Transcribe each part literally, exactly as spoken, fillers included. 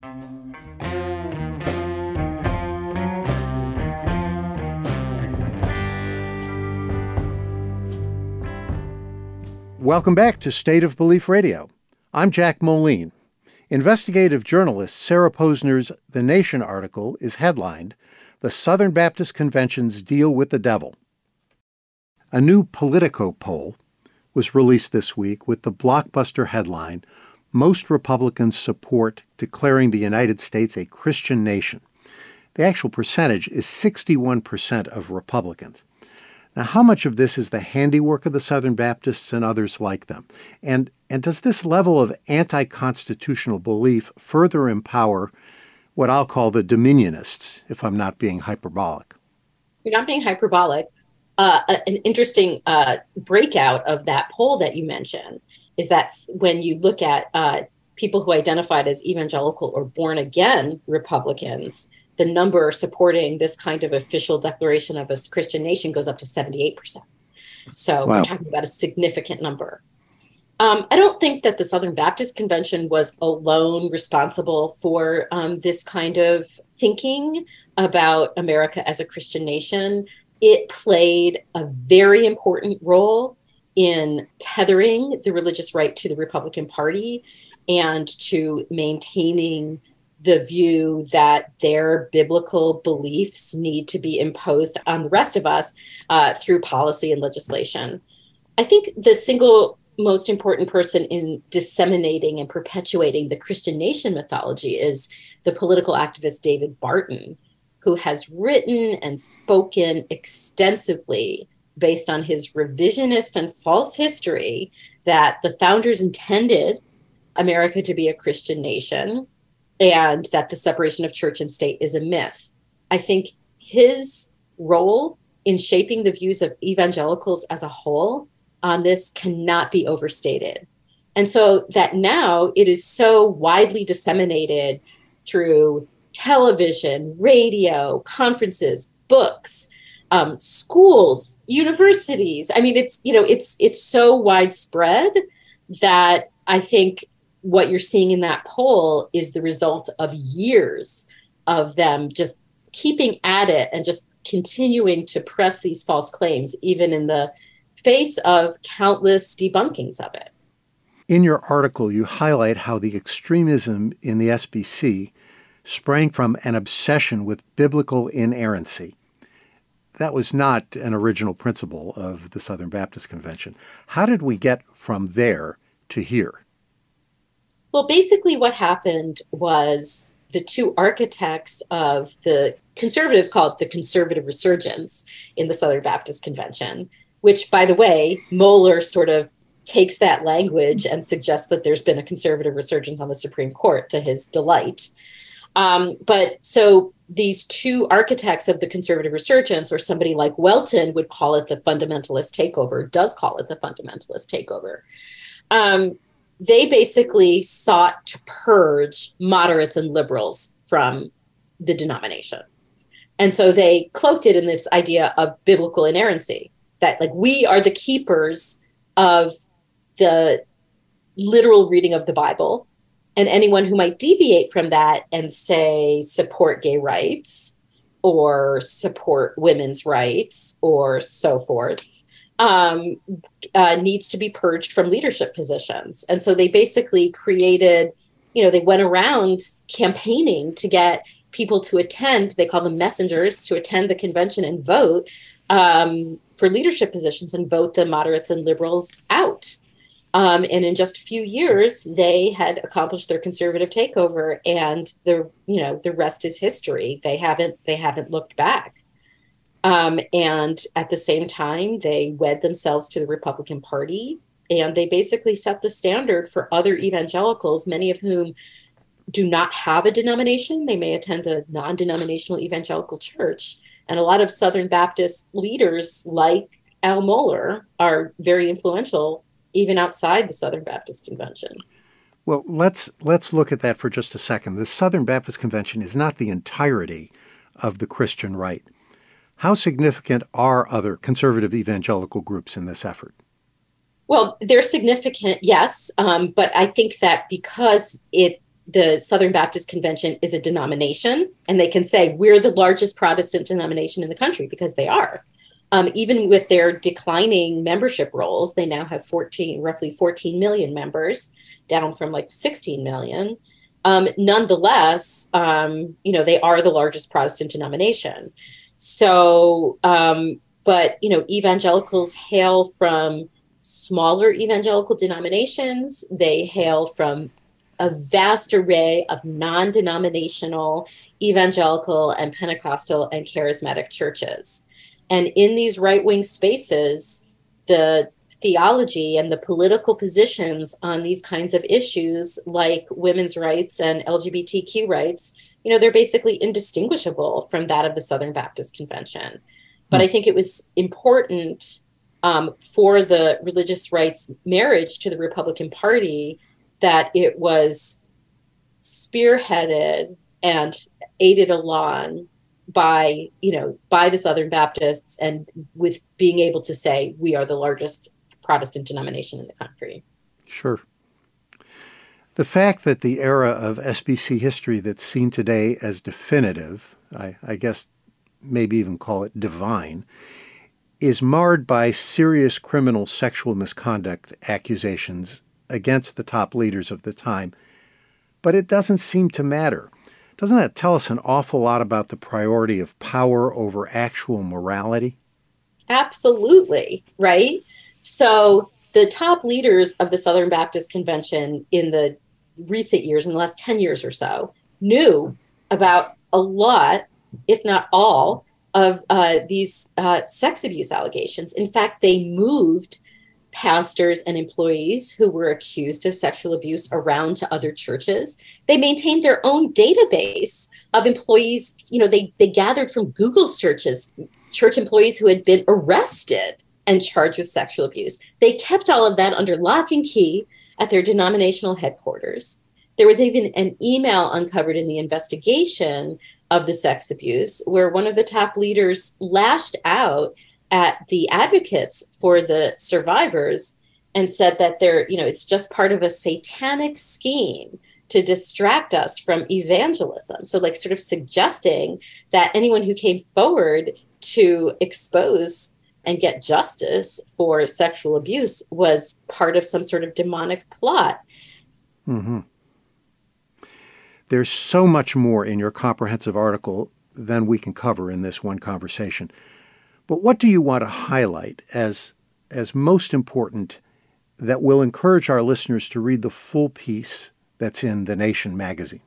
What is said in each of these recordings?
Welcome back to State of Belief Radio. I'm Jack Moline. Investigative journalist Sarah Posner's The Nation article is headlined, "The Southern Baptist Convention's Deal with the Devil." A new Politico poll was released this week with the blockbuster headline, "Most Republicans Support Declaring the United States a Christian Nation." The actual percentage is sixty-one percent of Republicans. Now, how much of this is the handiwork of the Southern Baptists and others like them? And, and does this level of anti-constitutional belief further empower what I'll call the dominionists, if I'm not being hyperbolic? You're not being hyperbolic. Uh, an interesting uh, breakout of that poll that you mentioned is that when you look at uh, people who identified as evangelical or born-again Republicans, the number supporting this kind of official declaration of a Christian nation goes up to seventy-eight percent. So wow. We're talking about a significant number. Um, I don't think that the Southern Baptist Convention was alone responsible for um, this kind of thinking about America as a Christian nation. It played a very important role in tethering the religious right to the Republican Party and to maintaining the view that their biblical beliefs need to be imposed on the rest of us uh, through policy and legislation. I think the single most important person in disseminating and perpetuating the Christian nation mythology is the political activist David Barton, who has written and spoken extensively based on his revisionist and false history that the founders intended America to be a Christian nation and that the separation of church and state is a myth. I think his role in shaping the views of evangelicals as a whole on this cannot be overstated. And so that now it is so widely disseminated through television, radio, conferences, books, um, schools, universities. I mean, it's, you know, it's, it's so widespread that I think what you're seeing in that poll is the result of years of them just keeping at it and just continuing to press these false claims, even in the face of countless debunkings of it. In your article, you highlight how the extremism in the S B C sprang from an obsession with biblical inerrancy. That was not an original principle of the Southern Baptist Convention. How did we get from there to here? Well, basically what happened was the two architects of the conservatives called the conservative resurgence in the Southern Baptist Convention, which, by the way, Mohler sort of takes that language and suggests that there's been a conservative resurgence on the Supreme Court to his delight. Um, but so these two architects of the conservative resurgence, or somebody like Welton would call it the fundamentalist takeover, does call it the fundamentalist takeover. Um, they basically sought to purge moderates and liberals from the denomination. And so they cloaked it in this idea of biblical inerrancy, that like we are the keepers of the literal reading of the Bible. And anyone who might deviate from that and say support gay rights or support women's rights or so forth um, uh, needs to be purged from leadership positions. And so they basically created, you know, they went around campaigning to get people to attend, they call them messengers, to attend the convention and vote um, for leadership positions and vote the moderates and liberals out. Um, and in just a few years, they had accomplished their conservative takeover, and the you know the rest is history. They haven't they haven't looked back. Um, and at the same time, they wed themselves to the Republican Party, and they basically set the standard for other evangelicals, many of whom do not have a denomination. They may attend a non-denominational evangelical church, and a lot of Southern Baptist leaders like Al Mohler are very influential even outside the Southern Baptist Convention. Well, let's let's look at that for just a second. The Southern Baptist Convention is not the entirety of the Christian right. How significant are other conservative evangelical groups in this effort? Well, they're significant, yes, um, but I think that because it the Southern Baptist Convention is a denomination, and they can say we're the largest Protestant denomination in the country because they are. Um, even with their declining membership rolls, they now have fourteen, roughly fourteen million members, down from like sixteen million. Um, nonetheless, um, you know, they are the largest Protestant denomination. So, um, but, you know, evangelicals hail from smaller evangelical denominations. They hail from a vast array of non-denominational evangelical and Pentecostal and charismatic churches. And in these right-wing spaces, the theology and the political positions on these kinds of issues like women's rights and L G B T Q rights, you know, they're basically indistinguishable from that of the Southern Baptist Convention. But I think it was important um, for the religious rights marriage to the Republican Party that it was spearheaded and aided along by, you know, by the Southern Baptists, and with being able to say we are the largest Protestant denomination in the country. Sure. The fact that the era of S B C history that's seen today as definitive, I, I guess maybe even call it divine, is marred by serious criminal sexual misconduct accusations against the top leaders of the time, but it doesn't seem to matter. Doesn't that tell us an awful lot about the priority of power over actual morality? Absolutely, right? So the top leaders of the Southern Baptist Convention in the recent years, in the last ten years or so, knew about a lot, if not all, of uh, these uh, sex abuse allegations. In fact, they moved pastors and employees who were accused of sexual abuse around to other churches. They maintained their own database of employees. You know, they, they gathered from Google searches, church employees who had been arrested and charged with sexual abuse. They kept all of that under lock and key at their denominational headquarters. There was even an email uncovered in the investigation of the sex abuse where one of the top leaders lashed out at the advocates for the survivors and said that they're, you know, it's just part of a satanic scheme to distract us from evangelism. So like sort of suggesting that anyone who came forward to expose and get justice for sexual abuse was part of some sort of demonic plot. Mm-hmm. There's so much more in your comprehensive article than we can cover in this one conversation. But what do you want to highlight as, as most important that will encourage our listeners to read the full piece that's in The Nation magazine?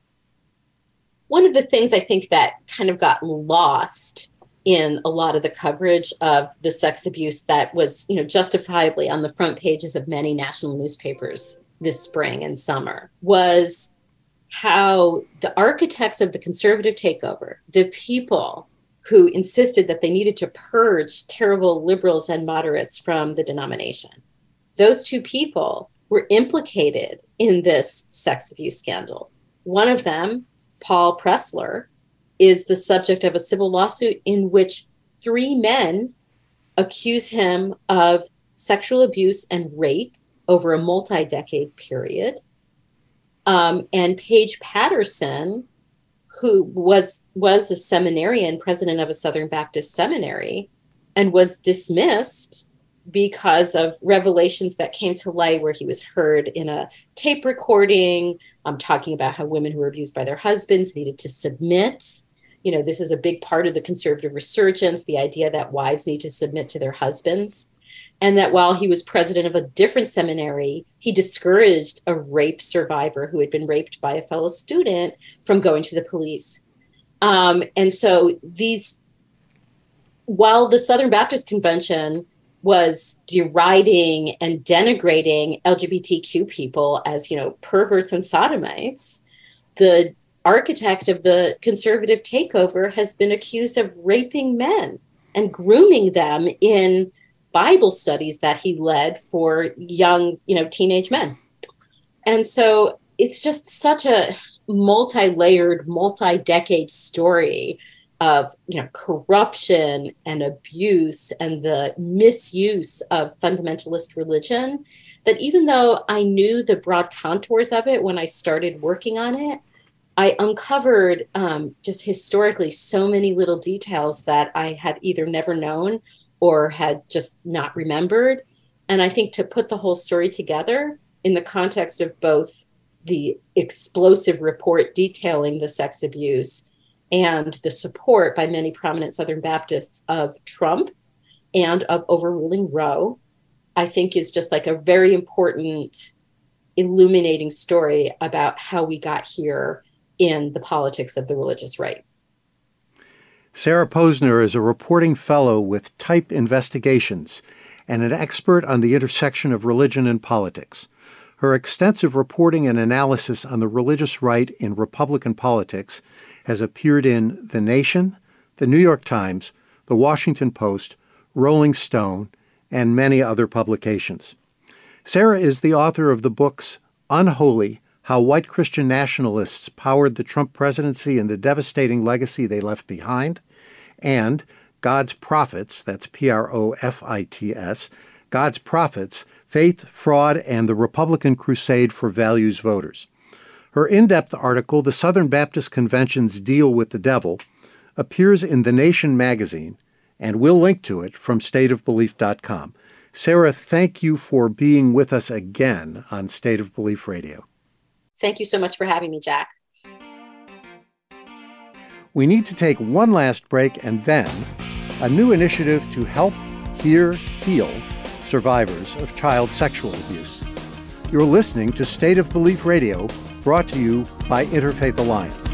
One of the things I think that kind of got lost in a lot of the coverage of the sex abuse that was, you know, justifiably on the front pages of many national newspapers this spring and summer was how the architects of the conservative takeover, the people who insisted that they needed to purge terrible liberals and moderates from the denomination, those two people were implicated in this sex abuse scandal. One of them, Paul Pressler, is the subject of a civil lawsuit in which three men accuse him of sexual abuse and rape over a multi-decade period. Um, and Paige Patterson, who was, was a seminarian, president of a Southern Baptist seminary, and was dismissed because of revelations that came to light where he was heard in a tape recording, um, talking about how women who were abused by their husbands needed to submit. You know, this is a big part of the conservative resurgence, the idea that wives need to submit to their husbands. And that while he was president of a different seminary, he discouraged a rape survivor who had been raped by a fellow student from going to the police. Um, and so these, while the Southern Baptist Convention was deriding and denigrating L G B T Q people as, you know, perverts and sodomites, the architect of the conservative takeover has been accused of raping men and grooming them in Bible studies that he led for young, you know, teenage men. And so it's just such a multi-layered, multi-decade story of, you know, corruption and abuse and the misuse of fundamentalist religion that even though I knew the broad contours of it when I started working on it, I uncovered um, just historically so many little details that I had either never known or had just not remembered. And I think to put the whole story together in the context of both the explosive report detailing the sex abuse and the support by many prominent Southern Baptists of Trump and of overruling Roe, I think is just like a very important, illuminating story about how we got here in the politics of the religious right. Sarah Posner is a reporting fellow with Type Investigations and an expert on the intersection of religion and politics. Her extensive reporting and analysis on the religious right in Republican politics has appeared in The Nation, The New York Times, The Washington Post, Rolling Stone, and many other publications. Sarah is the author of the books Unholy: How White Christian Nationalists Powered the Trump Presidency and the Devastating Legacy They Left Behind, and God's Prophets, that's P R O F I T S, God's Prophets, Faith, Fraud, and the Republican Crusade for Values Voters. Her in-depth article, The Southern Baptist Convention's Deal with the Devil, appears in The Nation magazine, and we'll link to it from state of belief dot com. Sarah, thank you for being with us again on State of Belief Radio. Thank you so much for having me, Jack. We need to take one last break and then a new initiative to help, hear, heal survivors of child sexual abuse. You're listening to State of Belief Radio, brought to you by Interfaith Alliance.